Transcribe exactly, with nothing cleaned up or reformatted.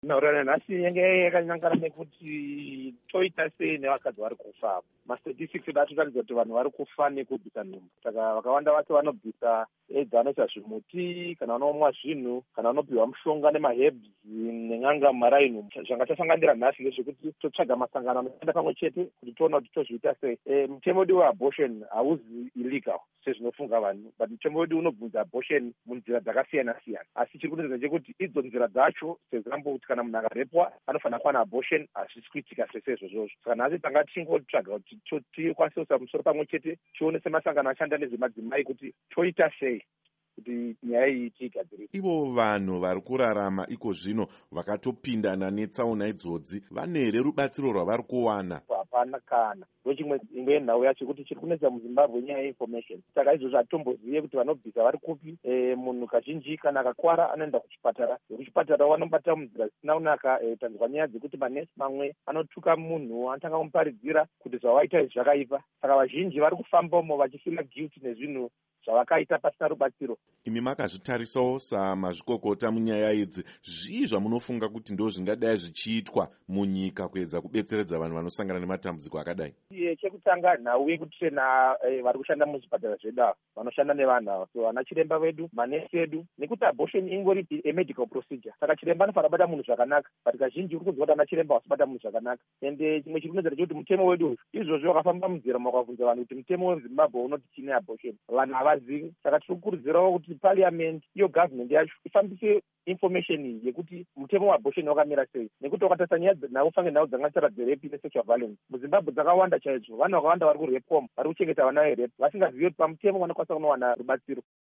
Nhauro yanhasi yange yakanyangana nekuti toita sei nevakadzi vari kufa. Mastatistics edu arikuratidza kuti vanhu vari kufa nekubvisa nhumbu. Saka vakawanda vacho vanobvisa edzi vanoisa zvimuti kana vanomwa zvinhu kana vanopihwa mushonga nemahebs nen'anga mumaraini. Zvanga tasanganira nhasi ndezvekuti totsvaga masangano anoshanda pamwe chete kuti toona kuti tozviita sei. E, mutemo wedu weabortion hauzi illegal sezvinofunga vanhu, but mutemo wedu unobvunza abortion munzira dzakasiyana siyana, asi chiri kunoita chekuti idzo nzira dzacho sezambo kuti kana munhu akarepwa anofanira kuwana abortion hazvisi kuitika sese izvozvo. Saka nhasi tanga tichingotsvaga kuti tikwanise kuisa musoro pamwe chete tione semasangano ashanda nezvemadzimai kuti toita sei kuti nyaya iyi tiigadzirire. Ivo vanhu vari kurarama iko zvino vakatopindana netsaona idzodzi vane here rubatsiro rwavari kuwana? Hapana kana. Ndochimwe imwe nhau yacho kuti chiri kunetsa muZimbabwe nyaya yeinformation. Saka izvozvo hatombozive kuti vanobvisa vari kupi. E, munhu kazhinji kana akakwara anoenda kuchipatara. Kuchipatara vanobata munzira dzisina kunaka. E, tanzwa nyaya dzekuti manesi mamwe anotuka munhu anotanga kumuparidzira kuti zvawaita izvi zvakaipa. Saka vazhinji vari kufambamo vachifila guilty nezvinhu zvavakaita pasina rubatsiro. Imi makazvitarisawo samazvikokota munyaya idzi, zvii zvamunofunga kuti ndo zvingadai zvichiitwa munyika kuedza kubetseredza vanhu vanosangana nematambudziko akadai? Iye chekutanga nhau yekuti tena e, vari kushanda muzvipatara zvedu vanoshanda nevanhu ava, so vana chiremba vedu, manesi edu, nekuti abortion ingori medical procedure. Saka chiremba anofanira kubata munhu zvakanaka, but kazhinji uri kunzwa kuti ana chiremba vasibata munhu zvakanaka. Ende chimwe chiri kunoita kuti mutemo wedu uyu izvozvo wakafamba munzira makabvunza vanhu kuti mutemo weZimbabwe unoti chine abortion, vanhu havazivi. Saka tiri kukurudzirawo kuti parliament iyo government yacho ifambise information iyi yekuti mutemo weabortion wakamira sei, nekuti wakatarisa nyaya nhau fange nhau dzangatara dzerepi nesexual violence muZimbabwe dzakawanda chaizvo. Vanhu vakawanda vari kurepwa, vari kuchengeta vana verepi vasingazivi kuti pamutemo vanokwanisa kunowana rubatsiro.